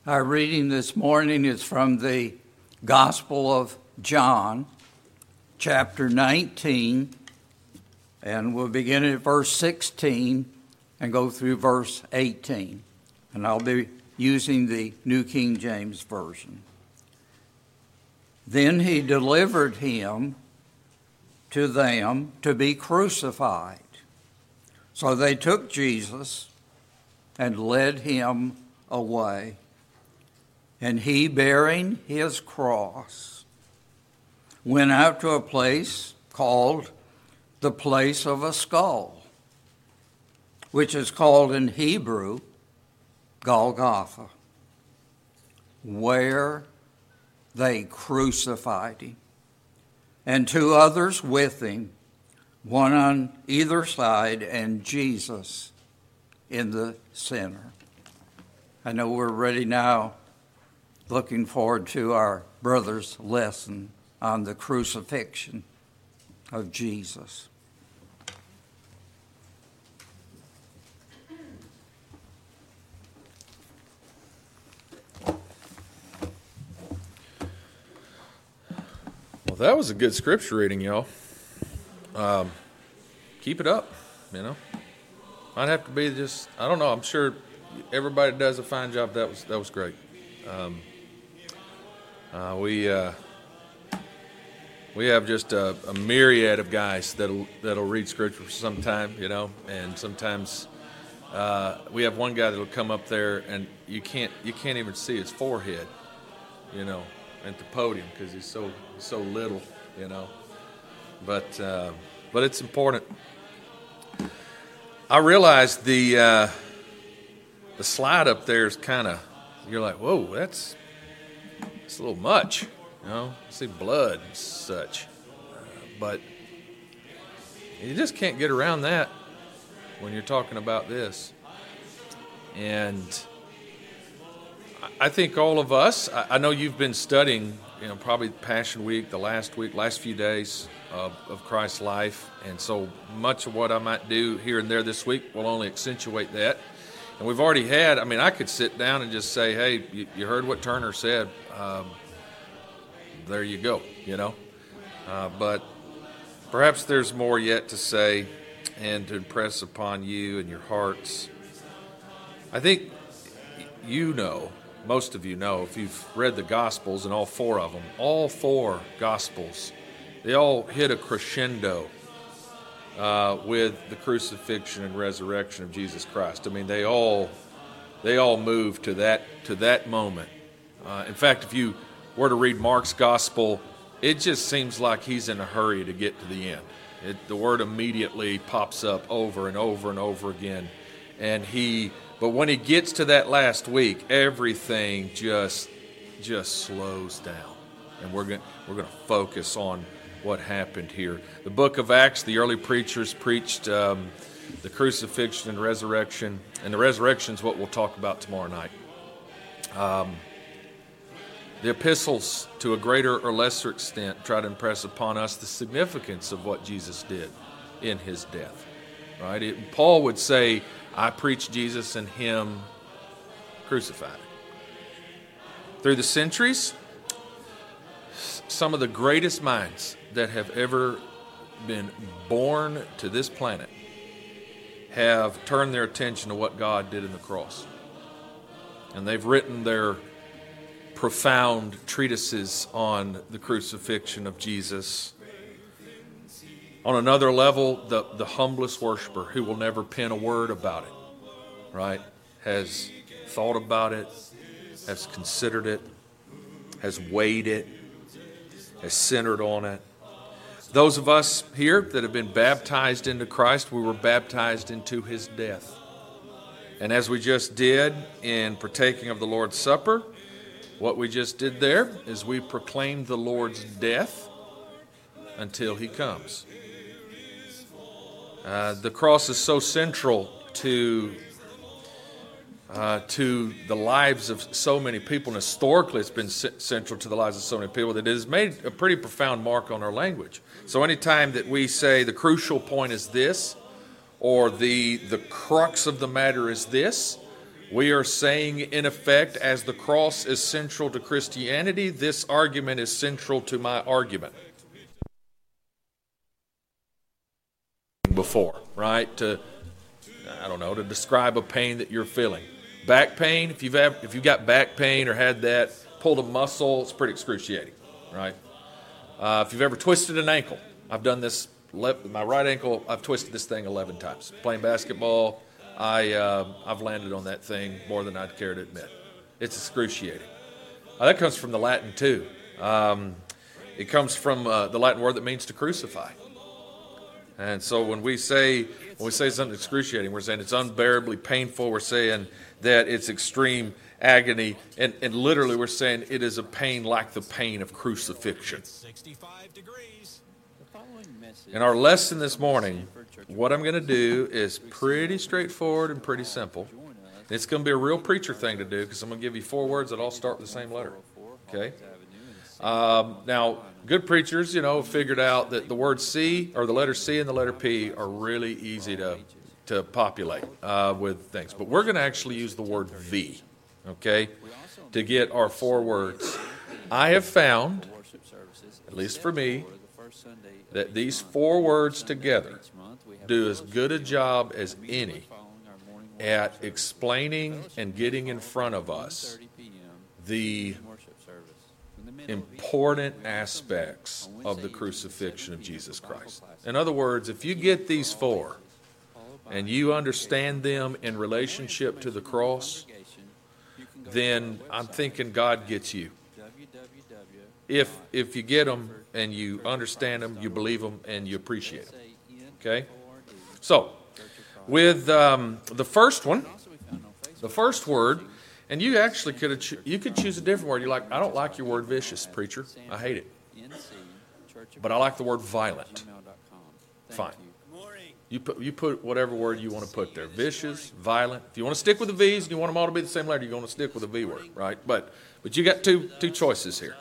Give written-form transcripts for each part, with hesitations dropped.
Our reading this morning is from the Gospel of John, chapter 19, and we'll begin at verse 16 and go through verse 18. And I'll be using the New King James Version. Then he delivered him to them to be crucified. So they took Jesus and led him away. And he, bearing his cross, went out to a place called the place of a skull, which is called in Hebrew Golgotha, where they crucified him, and two others with him, one on either side, and Jesus in the center. I know we're ready now, looking forward to our brother's lesson on the crucifixion of Jesus. Well, that was a good scripture reading, y'all. Keep it up, Might have to be just, I don't know, I'm sure everybody does a fine job. That was great. We have just a myriad of guys that'll read scripture sometime, and sometimes we have one guy that'll come up there and you can't even see his forehead, at the podium because he's so little, But it's important. I realize the slide up there is kind of, you're like, whoa, that's a little much, I see blood and such. But you just can't get around that when you're talking about this. And I think all of us, I know you've been studying, probably Passion Week, the last few days of Christ's life. And so much of what I might do here and there this week will only accentuate that. And we've already had, I could sit down and just say, hey, you heard what Turner said. There you go, But perhaps there's more yet to say and to impress upon you and your hearts. I think most of you know, if you've read the Gospels and all four Gospels, they all hit a crescendo with the crucifixion and resurrection of Jesus Christ. They all move to that moment. In fact, if you were to read Mark's Gospel, it just seems like he's in a hurry to get to the end. The word immediately pops up over and over and over again, but when he gets to that last week, everything just slows down, and we're going to focus on what happened here. The book of Acts, the early preachers preached the crucifixion and resurrection, and the resurrection is what we'll talk about tomorrow night. The epistles, to a greater or lesser extent, try to impress upon us the significance of what Jesus did in his death. Right? Paul would say, I preach Jesus and him crucified. Through the centuries, some of the greatest minds that have ever been born to this planet have turned their attention to what God did in the cross. And they've written their profound treatises on the crucifixion of Jesus. On another level, the humblest worshiper who will never pen a word about it, right, has thought about it, has considered it, has weighed it, has centered on it. Those of us here that have been baptized into Christ, we were baptized into his death. And as we just did in partaking of the Lord's Supper, what we just did there is we proclaimed the Lord's death until he comes. The cross is so central to the lives of so many people, and historically it's been central to the lives of so many people that it has made a pretty profound mark on our language. So anytime that we say the crucial point is this, or the crux of the matter is this, We are saying, in effect, as the cross is central to Christianity, this argument is central to my argument. Before, right? To describe a pain that you're feeling. Back pain, if you've got back pain or had that, pulled a muscle, it's pretty excruciating, right? If you've ever twisted an ankle, I've done this, my right ankle, I've twisted this thing 11 times. Playing basketball, I've landed on that thing more than I'd care to admit. It's excruciating. That comes from the Latin too. It comes from the Latin word that means to crucify. And so when we say something excruciating, we're saying it's unbearably painful. We're saying that it's extreme agony, and literally we're saying it is a pain like the pain of crucifixion. 65 degrees. In our lesson this morning, what I'm going to do is pretty straightforward and pretty simple. It's going to be a real preacher thing to do because I'm going to give you 4 words that all start with the same letter. Okay? Now, good preachers, figured out that the word C, or the letter C and the letter P, are really easy to populate with things. But we're going to actually use the word V, okay, to get our 4 words. I have found, at least for me, that these 4 words together do as good a job as any at explaining and getting in front of us the important aspects of the crucifixion of Jesus Christ. In other words, if you get these 4 and you understand them in relationship to the cross, then I'm thinking God gets you. If you get them and you understand them, you believe them, and you appreciate them. Okay? So, with the first one, the first word, and you actually could choose a different word. You're like, I don't like your word vicious, preacher. I hate it. But I like the word violent. Fine. You put whatever word you want to put there. Vicious, violent. If you want to stick with the V's and you want them all to be the same letter, you're going to stick with the V word, right? But you got two choices here.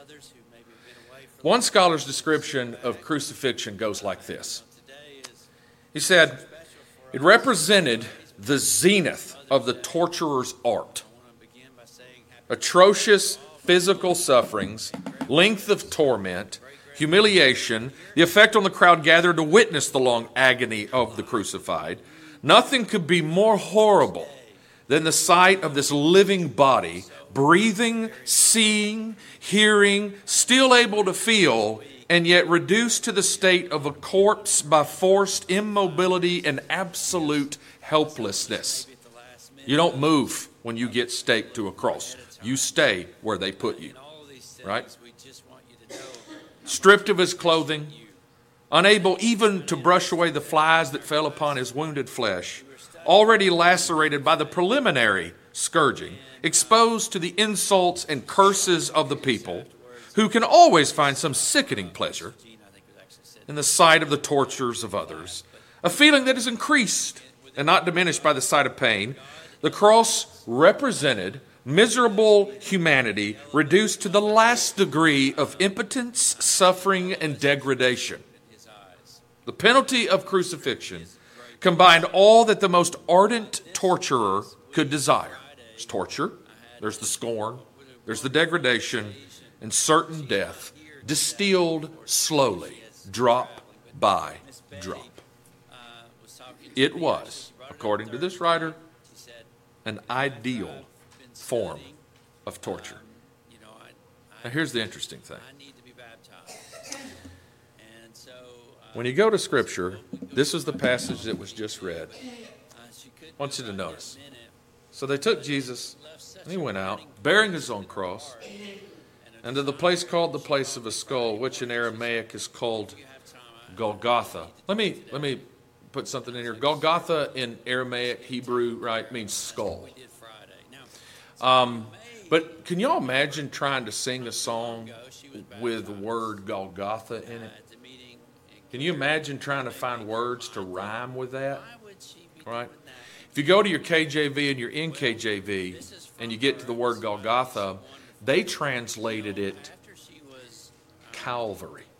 One scholar's description of crucifixion goes like this. He said, it represented the zenith of the torturer's art. Atrocious physical sufferings, length of torment, humiliation, the effect on the crowd gathered to witness the long agony of the crucified. Nothing could be more horrible than the sight of this living body, breathing, seeing, hearing, still able to feel, and yet reduced to the state of a corpse by forced immobility and absolute helplessness. You don't move when you get staked to a cross. You stay where they put you, right? Stripped of his clothing, unable even to brush away the flies that fell upon his wounded flesh, already lacerated by the preliminary scourging, exposed to the insults and curses of the people, who can always find some sickening pleasure in the sight of the tortures of others, a feeling that is increased and not diminished by the sight of pain. The cross represented miserable humanity reduced to the last degree of impotence, suffering, and degradation. The penalty of crucifixion combined all that the most ardent torturer could desire. There's torture, there's the scorn, there's the degradation, and certain death, distilled slowly, drop by drop. It was, according to this writer, an ideal form of torture. Now here's the interesting thing. When you go to Scripture, this is the passage that was just read. I want you to notice. So they took Jesus, and he went out, bearing his own cross, and to the place called the place of a skull, which in Aramaic is called Golgotha. Let me put something in here. Golgotha in Aramaic, Hebrew, right, means skull. But can y'all imagine trying to sing a song with the word Golgotha in it? Can you imagine trying to find words to rhyme with that? Right? If you go to your KJV and your NKJV and you get to the word Golgotha, they translated it Calvary.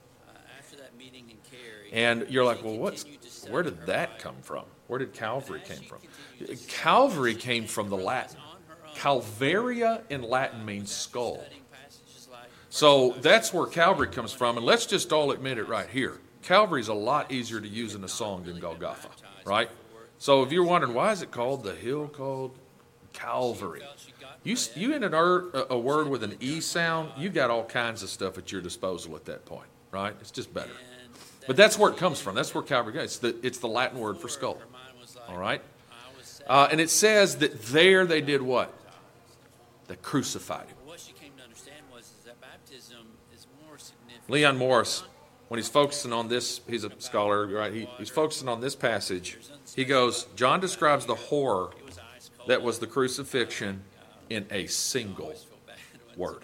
And you're like, well, where did that come from? Where did Calvary came from? Calvary came from the Latin. Calvaria in Latin means skull. So that's where Calvary comes from. And let's just all admit it right here. Calvary is a lot easier to use in a song than Golgotha, right? So if you're wondering, why is it called the hill called Calvary? You in a word with an E sound, you got all kinds of stuff at your disposal at that point, right? It's just better. But that's where it comes from. That's where Calvary goes. It's the Latin word for skull, all right? And it says that there they did what? They crucified him. What she came to understand was that baptism is more significant. Leon Morris, when he's focusing on this, he's a scholar, right? He's focusing on this passage. He goes, John describes the horror that was the crucifixion in a single word.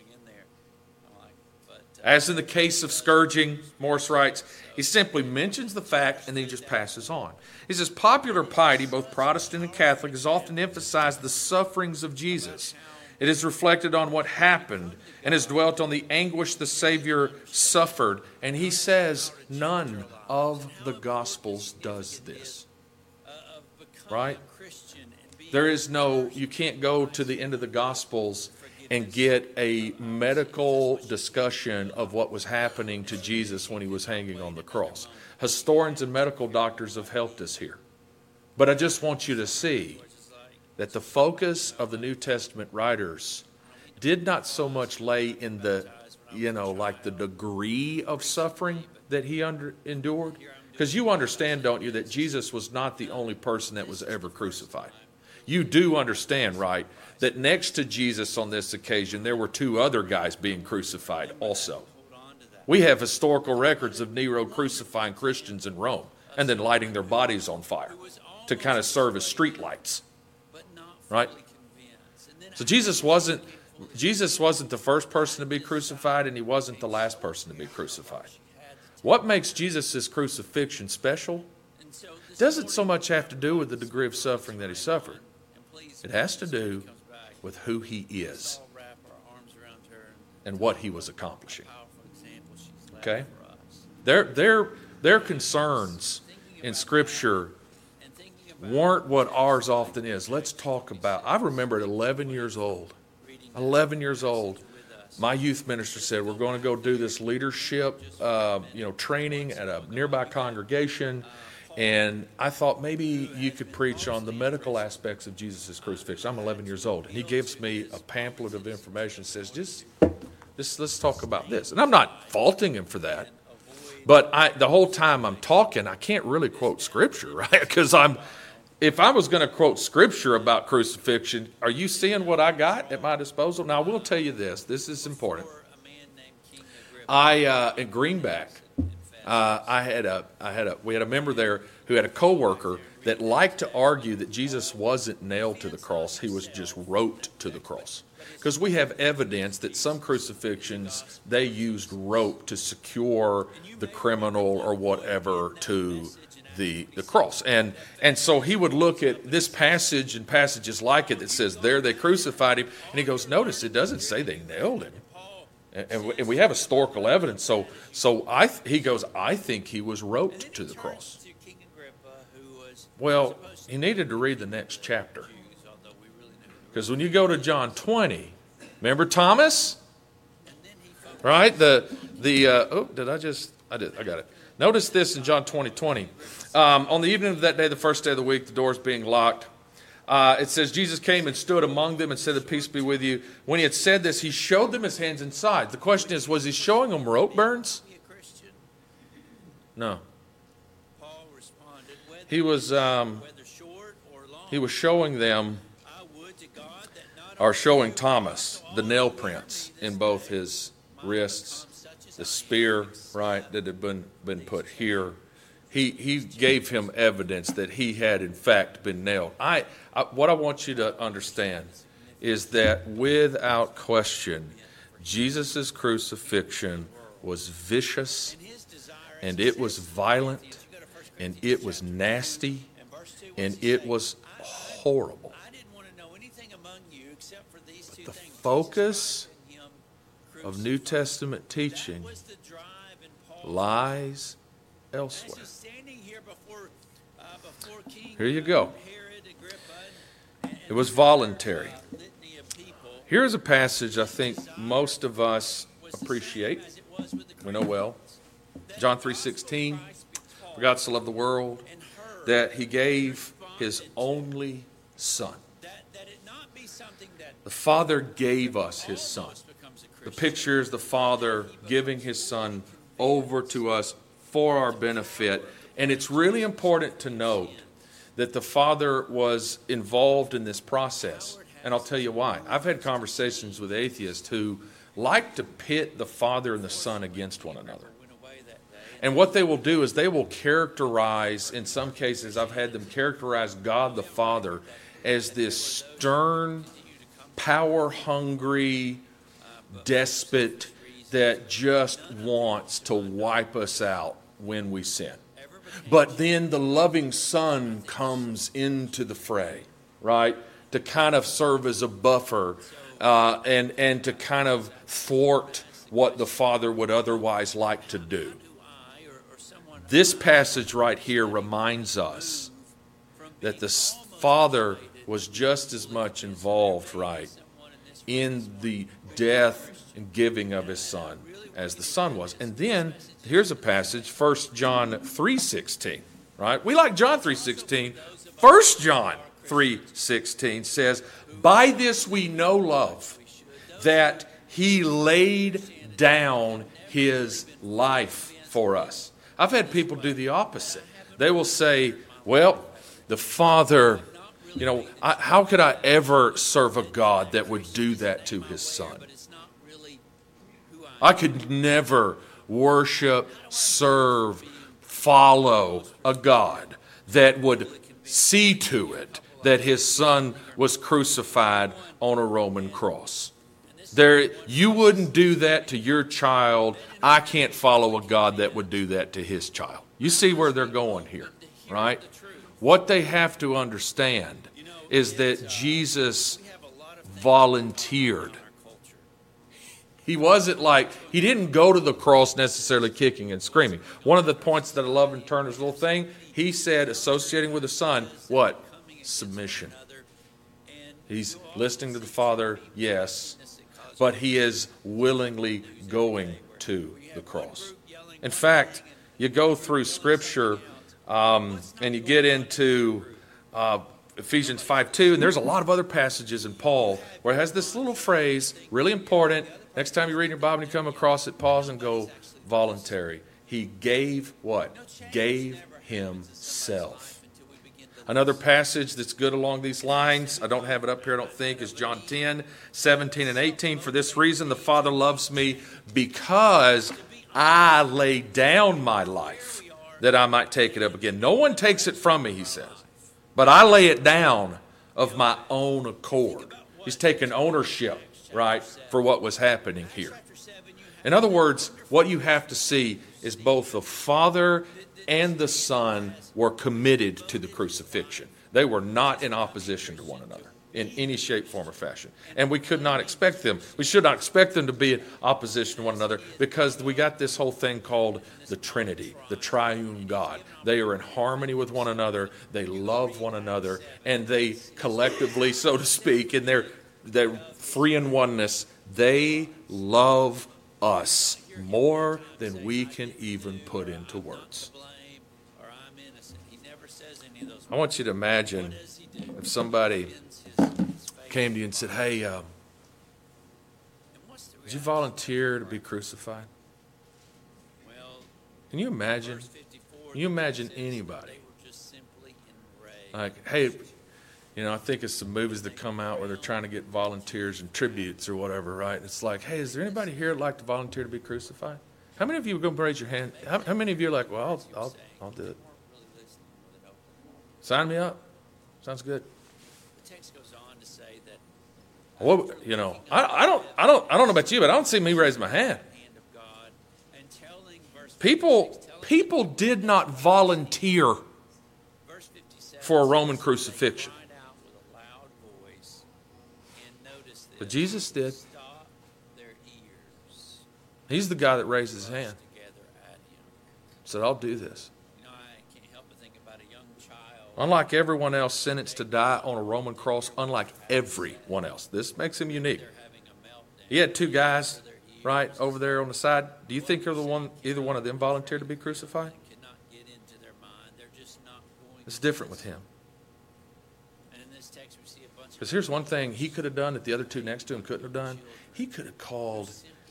As in the case of scourging, Morris writes, he simply mentions the fact and then he just passes on. He says, popular piety, both Protestant and Catholic, has often emphasized the sufferings of Jesus. It is reflected on what happened and has dwelt on the anguish the Savior suffered. And he says none of the Gospels does this. Right? There is no, you can't go to the end of the Gospels and get a medical discussion of what was happening to Jesus when he was hanging on the cross. Historians and medical doctors have helped us here. But I just want you to see that the focus of the New Testament writers did not so much lay in the, like the degree of suffering that he endured. Because you understand, don't you, that Jesus was not the only person that was ever crucified. You do understand, right, that next to Jesus on this occasion, there were two other guys being crucified also. We have historical records of Nero crucifying Christians in Rome and then lighting their bodies on fire to kind of serve as street lights. Right? So Jesus wasn't the first person to be crucified, and he wasn't the last person to be crucified. What makes Jesus' crucifixion special doesn't so much have to do with the degree of suffering that he suffered. It has to do with who he is and what he was accomplishing. Okay? Their concerns in Scripture weren't what ours often is. Let's talk about, I remember at 11 years old, my youth minister said, we're going to go do this leadership training at a nearby congregation. And I thought maybe you could preach on the medical aspects of Jesus' crucifixion. I'm 11 years old. And he gives me a pamphlet of information, says, just let's talk about this. And I'm not faulting him for that. But the whole time I'm talking, I can't really quote Scripture, right? Because if I was going to quote Scripture about crucifixion, are you seeing what I got at my disposal? Now, I will tell you this. This is important. In Greenback, we had a member there who had a coworker that liked to argue that Jesus wasn't nailed to the cross, he was just roped to the cross. Because we have evidence that some crucifixions, they used rope to secure the criminal or whatever to the cross. And so he would look at this passage and passages like it that says, there they crucified him. And he goes, notice it doesn't say they nailed him. And we have historical evidence. So he goes, I think he was roped to the cross. Well, he needed to read the next chapter. Because when you go to John 20, remember Thomas? Right? I got it. Notice this in John 20:20. On the evening of that day, the first day of the week, the doors being locked, it says, Jesus came and stood among them and said, "The peace be with you." When he had said this, he showed them his hands and side. The question is, was he showing them rope burns? No. He was showing them, or showing Thomas, the nail prints in both his wrists, the spear, right, that had been put here. He gave him evidence that he had, in fact, been nailed. What I want you to understand is that, without question, Jesus' crucifixion was vicious, and it was violent, and it was nasty, and it was horrible. But the focus of New Testament teaching lies elsewhere. Here you go. It was voluntary. Here's a passage I think most of us appreciate. We know well. John 3:16. For God so loved the world that he gave his only Son. The Father gave us his Son. The picture is the Father giving his Son over to us for our benefit. And it's really important to note that the Father was involved in this process. And I'll tell you why. I've had conversations with atheists who like to pit the Father and the Son against one another. And what they will do is they will characterize, in some cases I've had them characterize God the Father as this stern, power-hungry despot that just wants to wipe us out when we sin. But then the loving Son comes into the fray, right, to kind of serve as a buffer and to kind of thwart what the Father would otherwise like to do. This passage right here reminds us that the Father was just as much involved, right, in the death and giving of his Son as the Son was. And then here's a passage, 1 John 3:16, right? We like John 3:16. 1 John 3:16 says, by this we know love, that he laid down his life for us. I've had people do the opposite. They will say, well, the Father, how could I ever serve a God that would do that to his Son? I could never worship, serve, follow a God that would see to it that his Son was crucified on a Roman cross. You wouldn't do that to your child. I can't follow a God that would do that to his child. You see where they're going here, right? What they have to understand is that Jesus volunteered. He didn't go to the cross necessarily kicking and screaming. One of the points that I love in Turner's little thing, he said, associating with the Son, what? Submission. He's listening to the Father, yes, but he is willingly going to the cross. In fact, you go through Scripture and you get into Ephesians 5:2, and there's a lot of other passages in Paul where it has this little phrase, really important. Next time you read your Bible and you come across it, pause and go, voluntary. He gave what? Gave himself. Another passage that's good along these lines, I don't have it up here, I don't think, is John 10:17 and 18. For this reason the Father loves me, because I lay down my life that I might take it up again. No one takes it from me, he says, but I lay it down of my own accord. He's taking ownership, right, for what was happening here. In other words, what you have to see is both the Father and the Son were committed to the crucifixion. They were not in opposition to one another in any shape, form, or fashion. And we should not expect them to be in opposition to one another, because we got this whole thing called the Trinity, the triune God. They are in harmony with one another, they love one another, and they collectively, so to speak, in their three in oneness, they love us more than we can even put into words. I want you to imagine if somebody came to you and said, hey, would you volunteer to be crucified? Can you imagine? Can you imagine anybody? Like, hey, I think it's some movies that come out where they're trying to get volunteers and tributes or whatever, right? It's like, hey, is there anybody here that'd like to volunteer to be crucified? How many of you are going to raise your hand? How many of you are like, well, I'll do it? Sign me up. Sounds good. The text goes on to say that. Well, I don't know about you, but I don't see me raise my hand. People did not volunteer for a Roman crucifixion, but Jesus did. He's the guy that raised his hand. Said, I'll do this. I can't help but think about a young child Unlike everyone else sentenced to die on a Roman cross, unlike everyone else. This makes him unique. He had two guys, right, over there on the side. Do you think either one of them volunteered to be crucified? It's different with him. Because here's one thing he could have done that the other two next to him couldn't have done. He could have called,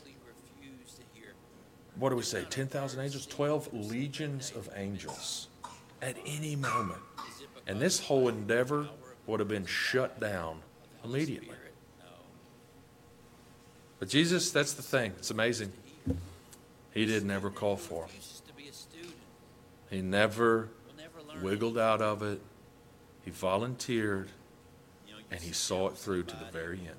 what do we say, 10,000 angels? 12 legions of angels at any moment. And this whole endeavor would have been shut down immediately. But Jesus, that's the thing. It's amazing. He didn't ever call for him. He never wiggled out of it. He volunteered, and he saw it through to the very end.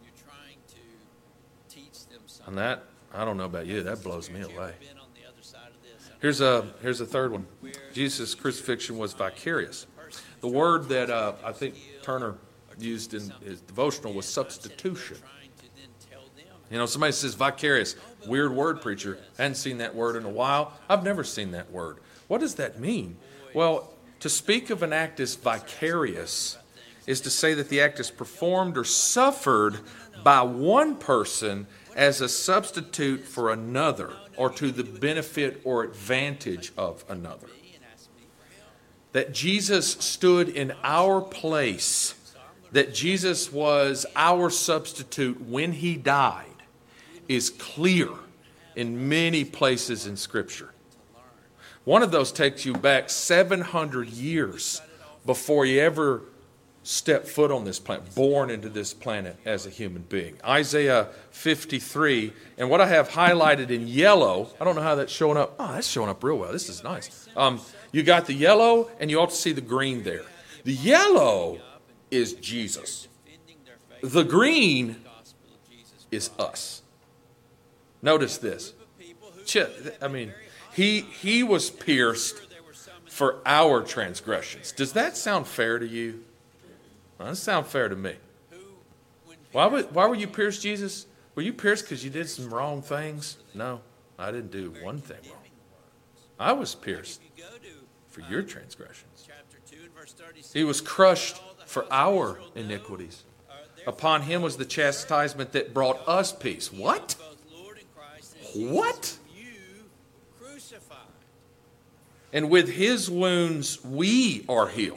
And that, I don't know about you, that blows me away. Here's a third one. Jesus' crucifixion was vicarious. The word that I think Turner used in his devotional was substitution. You know, somebody says vicarious. Weird word, preacher. I hadn't seen that word in a while. I've never seen that word. What does that mean? Well, to speak of an act as vicarious is to say that the act is performed or suffered by one person as a substitute for another, or to the benefit or advantage of another. That Jesus stood in our place, that Jesus was our substitute when he died, is clear in many places in Scripture. One of those takes you back 700 years before he ever stepped foot on this planet, born into this planet as a human being. Isaiah 53, and what I have highlighted in yellow, I don't know how that's showing up. Oh, that's showing up real well. This is nice. You got the yellow, and you ought to see the green there. The yellow is Jesus. The green is us. Notice this. I mean, he was pierced for our transgressions. Does that sound fair to you? Well, that sounds fair to me. Why were you pierced, Jesus? Were you pierced because you did some wrong things? No, I didn't do one thing wrong. I was pierced for your transgressions. He was crushed for our iniquities. Upon him was the chastisement that brought us peace. What? What? And with his wounds we are healed.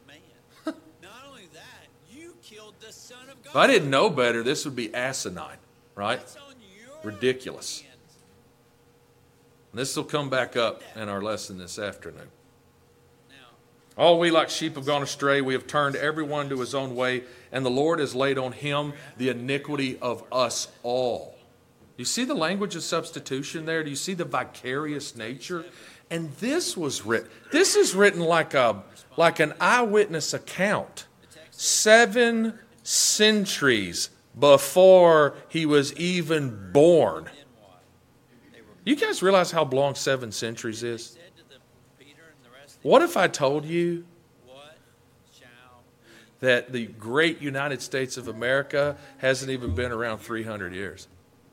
If I didn't know better, this would be asinine, right? Ridiculous. And this will come back up in our lesson this afternoon. All we like sheep have gone astray. We have turned everyone to his own way, and the Lord has laid on him the iniquity of us all. You see the language of substitution there? Do you see the vicarious nature? And this was written. This is written like an eyewitness account. 7 centuries before he was even born. You guys realize how long 7 centuries is? What if I told you that the great United States of America hasn't even been around 300 years?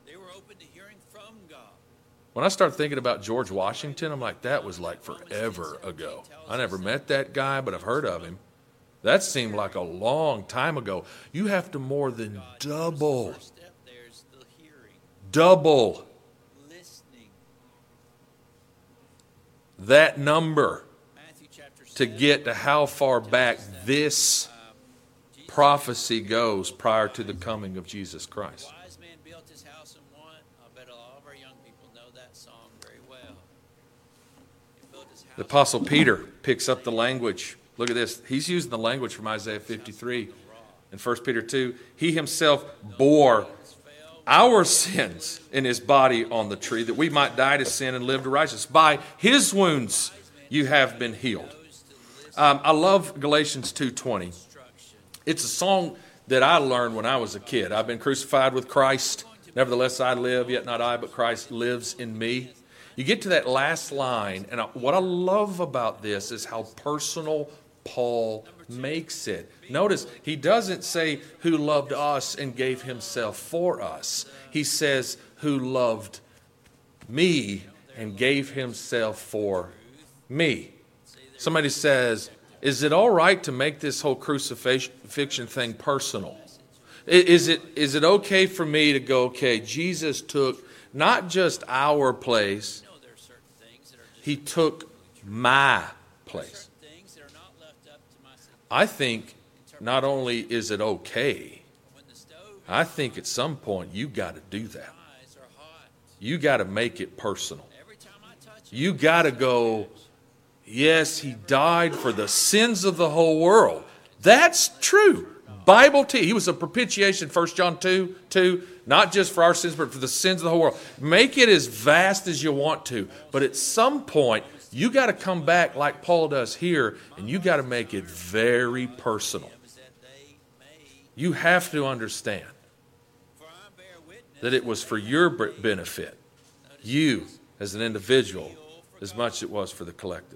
When I start thinking about George Washington, I'm like, that was like forever ago. I never met that guy, but I've heard of him. That seemed like a long time ago. You have to more than double that number to get to how far back this prophecy goes prior to the coming of Jesus Christ. The Apostle Peter picks up the language. Look at this. He's using the language from Isaiah 53 and 1 Peter 2. He himself bore our sins in his body on the tree, that we might die to sin and live to righteousness. By his wounds you have been healed. I love Galatians 2:20. It's a song that I learned when I was a kid. I've been crucified with Christ. Nevertheless I live, yet not I, but Christ lives in me. You get to that last line, and what I love about this is how personal Paul makes it. Notice, he doesn't say who loved us and gave himself for us. He says who loved me and gave himself for me. Somebody says, Is it all right to make this whole crucifixion thing personal? Is it okay for me to go, okay, Jesus took not just our place, No, there are certain things that are just he took my place. certain things that are not left up to my I think not only is it okay, when the stove I think at some point you got to do that. eyes are hot. You got to make it personal. Every time I touch it, You got to go, yes, he died for the sins of the whole world. That's true. Bible he was a propitiation, 1 John 2, not just for our sins, but for the sins of the whole world. Make it as vast as you want to. But at some point, you got to come back like Paul does here, and you got to make it very personal. is that they may, You have to understand for I bear witness that it was for your benefit, you as an individual, as much as it was for the collective.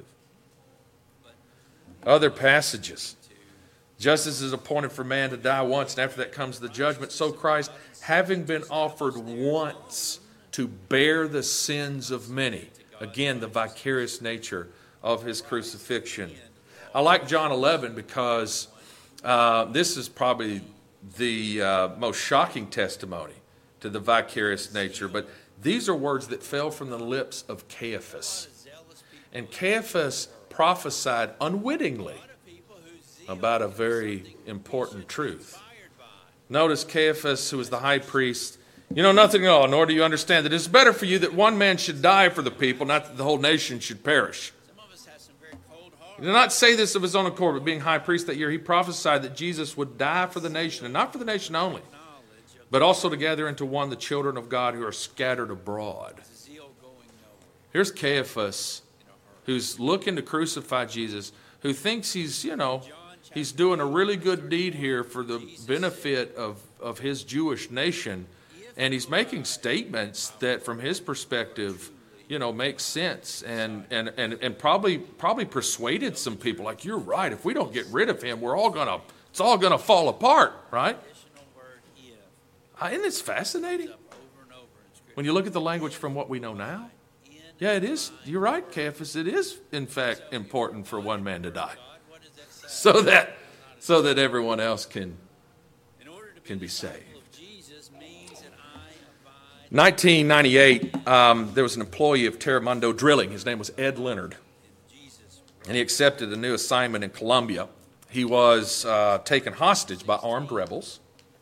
Other passages. Justice is appointed for man to die once, and after that comes the judgment. So Christ, having been offered once to bear the sins of many, again, the vicarious nature of his crucifixion. I like John 11 because this is probably the most shocking testimony to the vicarious nature. But these are words that fell from the lips of Caiaphas. And Caiaphas prophesied unwittingly about a very important truth. Notice Caiaphas, who was the high priest, you know nothing at all, nor do you understand that it is better for you that one man should die for the people, not that the whole nation should perish. some of us have some very cold hearts. He did not say this of his own accord, but being high priest that year, he prophesied that Jesus would die for the nation, and not for the nation only, but also to gather into one the children of God who are scattered abroad. Zeal going nowhere. Here's Caiaphas, who's looking to crucify Jesus, who thinks he's doing a really good deed here for the benefit of his Jewish nation. And he's making statements that from his perspective, make sense and probably persuaded some people like, you're right, if we don't get rid of him, it's all gonna fall apart, right? Additional word if Isn't this fascinating? up over and over in Scripture. When you look at the language from what we know now, yeah, it is. You're right, Caiaphas. It is, in fact, important for one man to die, What does that say? so that everyone else can In order to can be a disciple saved. of Jesus means that I abide 1998, there was an employee of Terramundo Drilling. His name was Ed Leonard, in Jesus. and he accepted a new assignment in Colombia. He was taken hostage by armed rebels,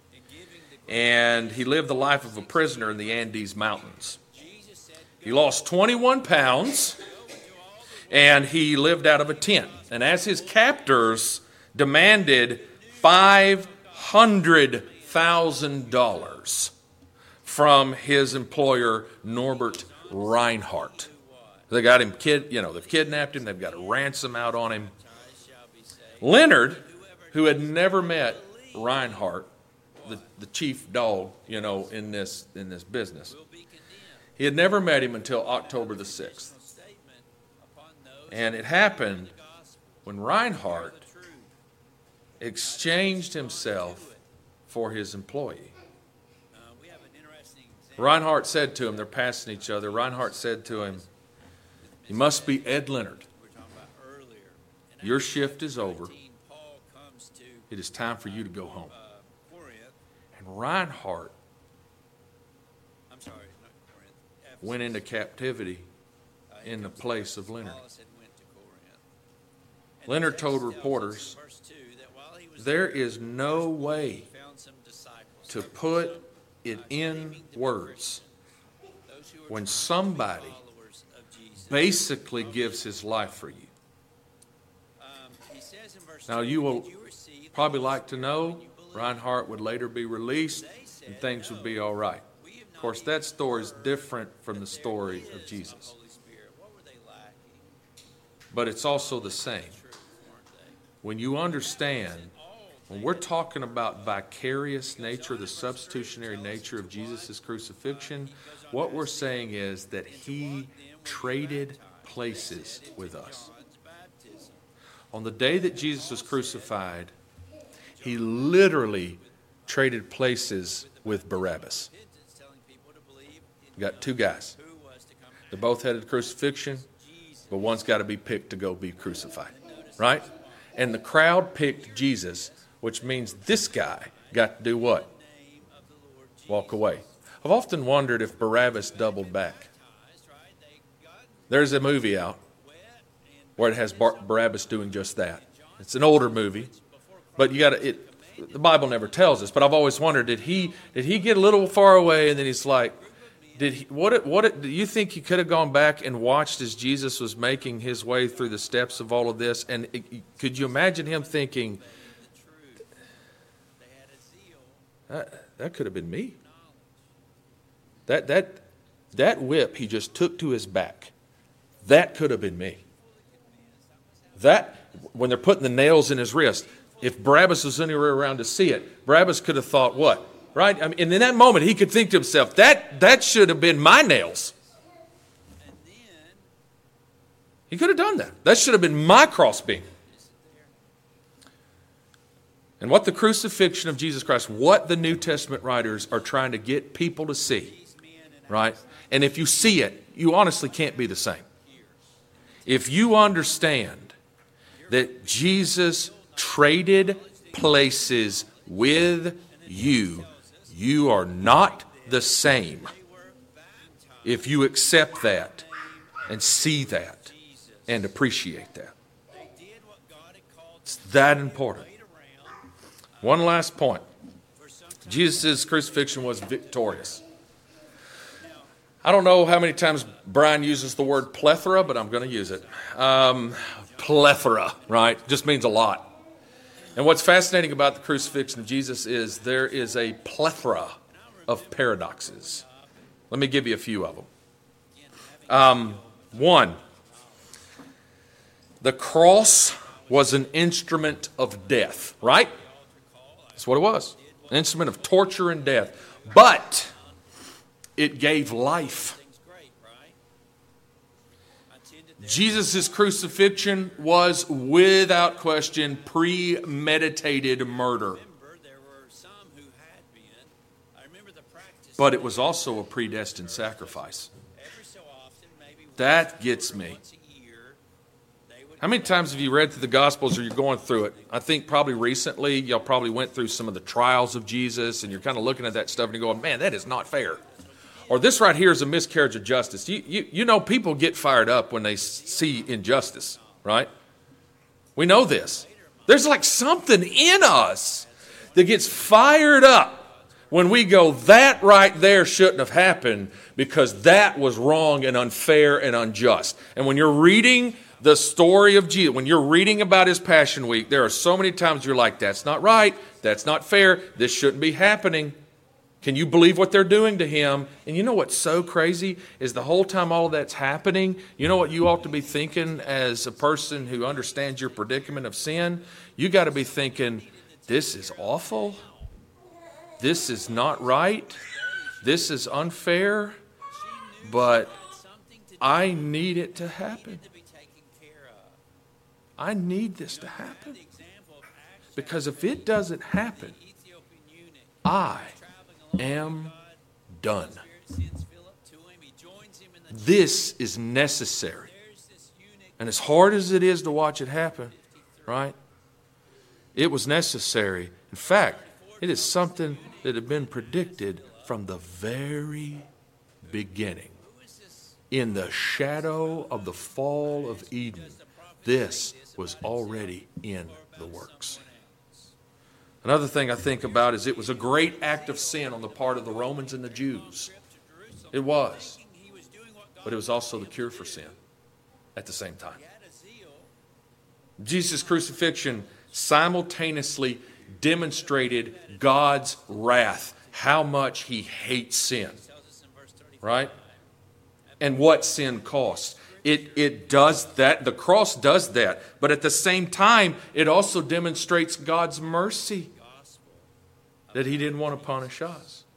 and he lived the life of a prisoner in the Andes Mountains. He lost 21 pounds, and he lived out of a tent. And as his captors demanded $500,000 from his employer, Norbert Reinhardt. They got him, they've kidnapped him. They've got a ransom out on him. Leonard, who had never met Reinhardt, the chief dog, in this business, he had never met him until October the 6th. And it happened when Reinhardt exchanged himself for his employee. We have an interesting example. Reinhardt said to him, they're passing each other, Reinhardt said to him, "You must be Ed Leonard. We were talking about earlier. In Your Acts shift is over. 19, Paul comes to It is time for you to go home." Corinth. And Reinhardt I'm sorry, not Corinth. Ephesus. went into captivity in the place of Leonard. Paul said went to Corinth. And Leonard the told text tells us reporters, in verse 2 that while he was there is no way he found some disciples. to put it in words Those who were when trying to be somebody followers of Jesus. basically gives his life for you. He says in verse Now 2, you will "Did you receive probably the like to know when you believed?" Reinhardt would later be released and things would be all right. We have Of course, not that even story is heard different from the that there story is of a Jesus. Holy Spirit. What were they lacking? But it's also the same. Truth, weren't they? When you understand, when we're talking about vicarious nature, the substitutionary nature of Jesus' crucifixion, what we're saying is that he traded places with us. John's baptism. On the day that Jesus was crucified, he literally traded places with Barabbas. Repentance, telling people to believe in You got two guys. who was to come They're both headed to crucifixion, but one's got to be picked to go be crucified. Right? And the crowd picked Jesus, which means this guy got to do what? Walk away. I've often wondered if Barabbas doubled back. There's a movie out where it has Barabbas doing just that. It's an older movie, but the Bible never tells us. But I've always wondered, did he get a little far away and then he's like, do you think he could have gone back and watched as Jesus was making his way through the steps of all of this? And could you imagine him thinking, that could have been me? That whip he just took to his back, that could have been me. That, when they're putting the nails in his wrist, if Barabbas was anywhere around to see it, Barabbas could have thought, what? Right? I mean, and in that moment, he could think to himself, that should have been my nails. He could have done that. That should have been my crossbeam. And what the crucifixion of Jesus Christ, what the New Testament writers are trying to get people to see, right? And if you see it, you honestly can't be the same. If you understand that Jesus traded places with you, you are not the same. If you accept that and see that and appreciate that. It's that important. One last point. Jesus' crucifixion was victorious. I don't know how many times Brian uses the word plethora, but I'm going to use it. Plethora, right? Just means a lot. And what's fascinating about the crucifixion of Jesus is there is a plethora of paradoxes. Let me give you a few of them. One, the cross was an instrument of death, right? That's what it was. An instrument of torture and death. But it gave life. Jesus' crucifixion was, without question, premeditated murder. But it was also a predestined sacrifice. That gets me. How many times have you read through the Gospels or you're going through it? I think probably recently y'all probably went through some of the trials of Jesus and you're kind of looking at that stuff and you're going, man, that is not fair. Or this right here is a miscarriage of justice. You know people get fired up when they see injustice, right? We know this. There's like something in us that gets fired up when we go, that right there shouldn't have happened because that was wrong and unfair and unjust. And when you're reading the story of Jesus, when you're reading about his Passion Week, there are so many times you're like, that's not right, that's not fair, this shouldn't be happening. Can you believe what they're doing to him? And you know what's so crazy is the whole time all of that's happening, you know what you ought to be thinking as a person who understands your predicament of sin? You got to be thinking, this is awful. This is not right. This is unfair. But I need it to happen. I need this to happen. Because if it doesn't happen, I am done. This is necessary. And as hard as it is to watch it happen, right? It was necessary. In fact, it is something that had been predicted from the very beginning. In the shadow of the fall of Eden, this was already in the works. Another thing I think about is it was a great act of sin on the part of the Romans and the Jews. It was. But it was also the cure for sin at the same time. Jesus' crucifixion simultaneously demonstrated God's wrath, how much he hates sin. Right? And what sin costs. It does that. The cross does that. But at the same time, it also demonstrates God's mercy. That he didn't want to punish us.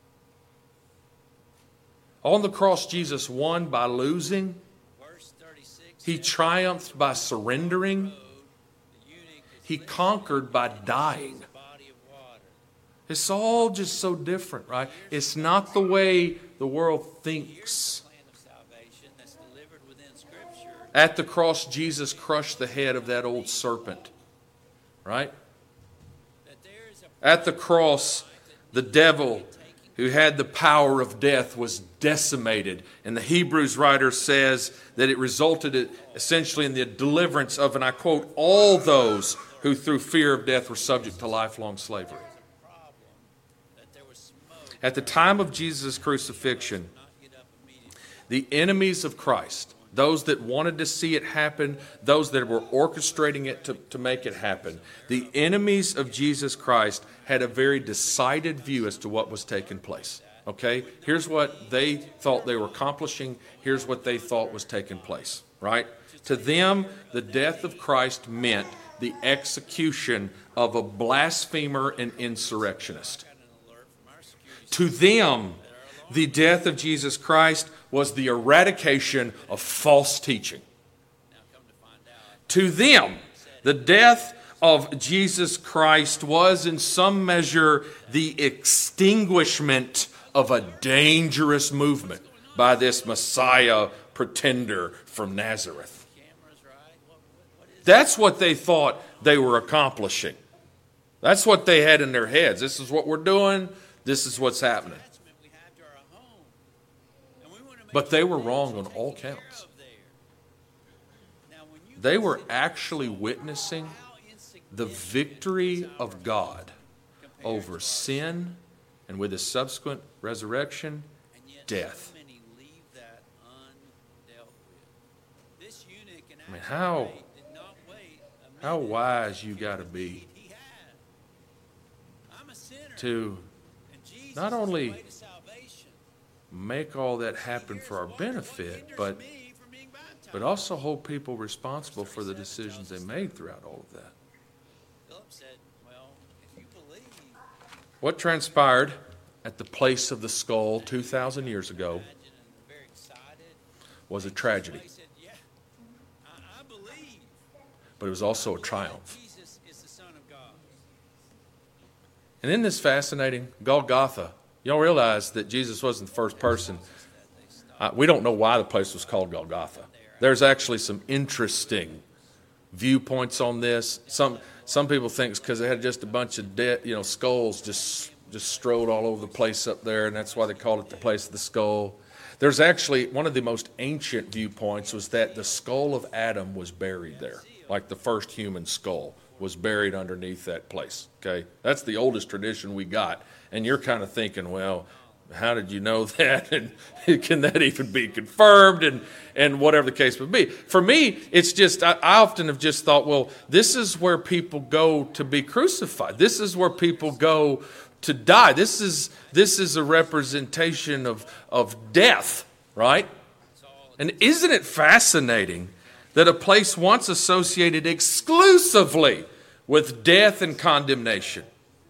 On the cross, Jesus won by losing. He triumphed by surrendering. He conquered by dying. It's all just so different, right? It's not the way the world thinks. At the cross, Jesus crushed the head of that old serpent. right? that there is a At the cross, the devil who had the power of death was decimated. And the Hebrews writer says that it resulted essentially in the deliverance of, and I quote, all those who through fear of death were subject to lifelong slavery. problem, that there was smoke, At the time of Jesus' crucifixion, not get up immediately. the enemies of Christ, those that wanted to see it happen, those that were orchestrating it to make it happen, the enemies of Jesus Christ had a very decided view as to what was taking place. Okay? Here's what they thought they were accomplishing. Here's what they thought was taking place. Right? To them, the death of Christ meant the execution of a blasphemer and insurrectionist. Got an alert from our security To them, the death of Jesus Christ was the eradication of false teaching. now come to find out. To them, the death of Jesus Christ was in some measure the extinguishment of a dangerous movement by this Messiah pretender from Nazareth. Cameras, right? What is That's what they thought they were accomplishing. That's what they had in their heads. This is what we're doing. This is what's happening. attachment we have to our home? And we want to make But they sure were things wrong are on all taken care counts. of there. Now, when you They were consider actually witnessing how the insignificant victory our of God compared over to our sin and with his subsequent resurrection, And yet death. so many leave that undealt with. This eunuch in I mean, Acts how- 8 did not wait a How minute wise to you do got to the be deed he had. I'm a sinner, to and Jesus not is the only way to salvation. make all that happen Here's for our what benefit, hinders but me from being baptized. but also hold people responsible for the decisions they made throughout all of that. Philip said, well, if you believe, What transpired at the place of the skull 2,000 years ago imagine, and very excited. was a tragedy, He said, yeah, I believe but it was also a triumph. Jesus is the Son of God. And isn't this fascinating? Golgotha. You don't realize that Jesus wasn't the first person. We don't know why the place was called Golgotha. There's actually some interesting viewpoints on this. Some people think it's because they had just a bunch of dead, skulls just strode all over the place up there, and that's why they called it the place of the skull. There's actually one of the most ancient viewpoints was that the skull of Adam was buried there, like the first human skull was buried underneath that place. Okay, that's the oldest tradition we got, and you're kind of thinking, well, how did you know that? And can that even be confirmed? And whatever the case would be. For me, it's just, I often have just thought, well, this is where people go to be crucified. This is where people go to die. This is a representation of death, right? And isn't it fascinating that a place once associated exclusively with death and condemnation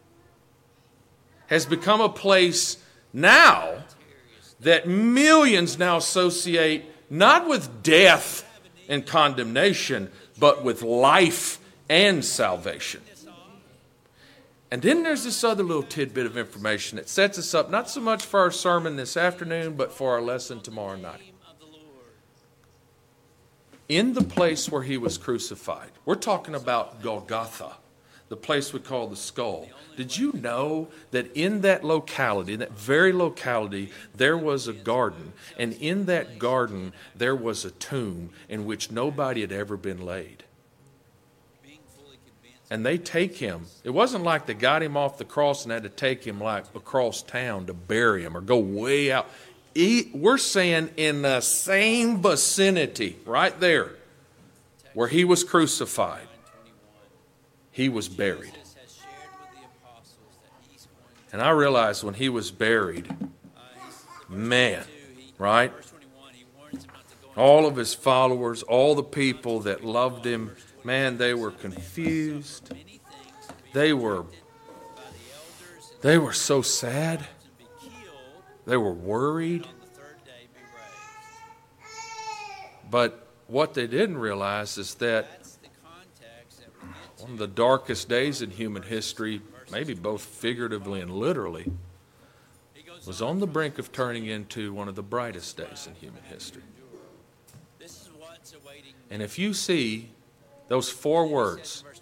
has become a place now that millions now associate not with death and condemnation, but with life and salvation. And then there's this other little tidbit of information that sets us up not so much for our sermon this afternoon, but for our lesson tomorrow night. Name of the Lord. In the place where he was crucified, we're talking about Golgotha, the place we call the skull. Did you know that in that locality, in that very locality, there was a garden, and in that garden there was a tomb in which nobody had ever been laid? Being fully convinced. And they take him. It wasn't like they got him off the cross and had to take him like across town to bury him or go way out. We're saying in the same vicinity, right there, where he was crucified, 9:21. he was buried. Jesus has shared with the apostles that he's going And I realized when he was buried, to, man, verse right? 21, he warns them not to go All of his followers, all the people that loved him, man, they were confused. into many things to be They were by the elders and they were so sad. be killed, They were worried. on the third day be raised. But what they didn't realize is that That's the context that we get to. one of the darkest days in human history, maybe both figuratively and literally, He goes was on, on the brink of turning into one of the brightest days in human history. this is what's awaiting. And if you see those four He says words, in verse 23,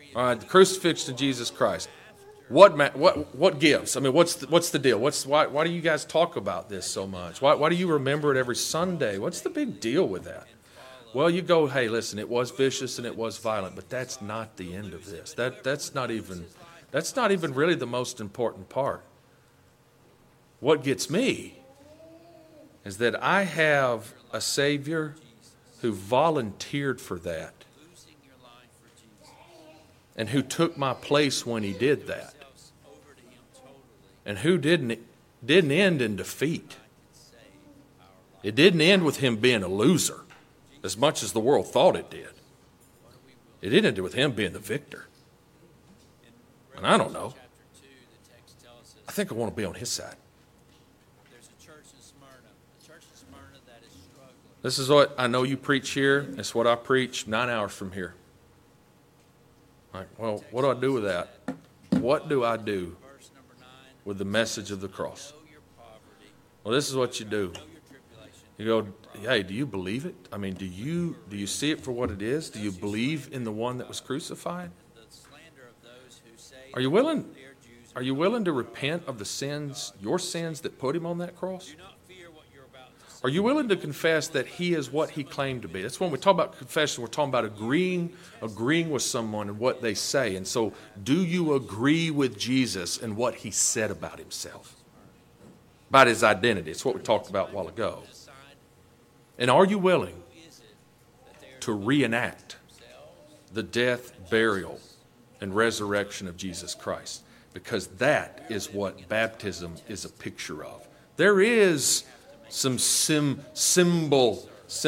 All right, the crucifixion of Jesus Christ. What gives? I mean, what's the deal? Why do you guys talk about this so much? Why do you remember it every Sunday? What's the big deal with that? Well, you go, hey, listen, it was vicious and it was violent, but that's not the end of this. That's not even really the most important part. What gets me is that I have a Savior who volunteered for that losing your life for Jesus, and who took my place when he did that, over to him totally, and who didn't end in defeat. save our life. It didn't end with him being a loser, as much as the world thought it did. It ended with him being the victor. And I don't know. Chapter 2, the text tells us I think I want to be on his side. there's a church in Smyrna that is struggling. This is what I know you preach here. It's what I preach 9 hours from here. Like, well, what do I do with that? What do I do Verse number 9, with the message of the cross? know your poverty, Well, this is what you do. know your tribulation. You go, hey, do you believe it? I mean, do you see it for what it is? Do you believe in the one that was crucified? The slander of those who say Are you willing? they are Jews. Are you willing to repent of the sins, your sins that put him on that cross? Do not fear what you're about to say. Are you willing to confess that he is what he claimed to be? That's when we talk about confession, we're talking about agreeing with someone and what they say. And so, do you agree with Jesus and what he said about himself? About his identity. It's what we talked about a while ago. Decide And are you willing who is it that they are to reenact themselves. the death, burial, and resurrection of Jesus Christ? Because that is what baptism is a picture of. There is some symbolism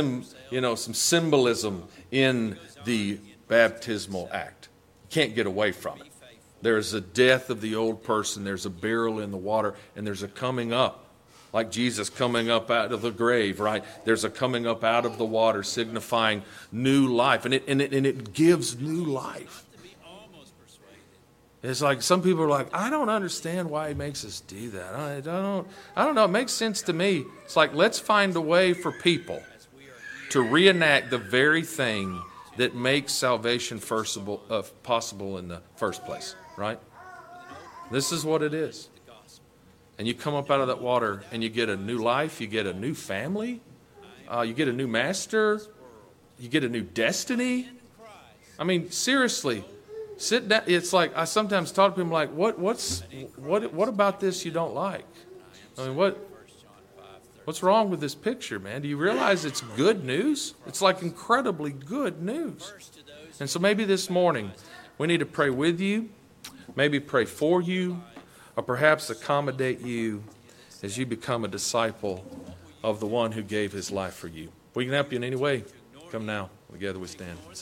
in the baptismal act. You can't get away from it. There's a death of the old person, there's a burial in the water, and there's a coming up. Like Jesus coming up out of the grave, right? There's a coming up out of the water signifying new life. And it gives new life. To be almost persuaded. It's like some people are like, I don't understand why he makes us do that. I don't know. It makes sense to me. It's like, let's find a way for people to reenact the very thing that makes salvation possible in the first place, right? This is what it is. And you come up out of that water and you get a new life, you get a new family, you get a new master, you get a new destiny. I mean, seriously, sit down. It's like I sometimes talk to people like, what about this you don't like? I mean, what's wrong with this picture, man? Do you realize it's good news? It's like incredibly good news. And so maybe this morning we need to pray with you, maybe pray for you, or perhaps accommodate you as you become a disciple of the one who gave his life for you. We can help you in any way. Come now. Together we stand.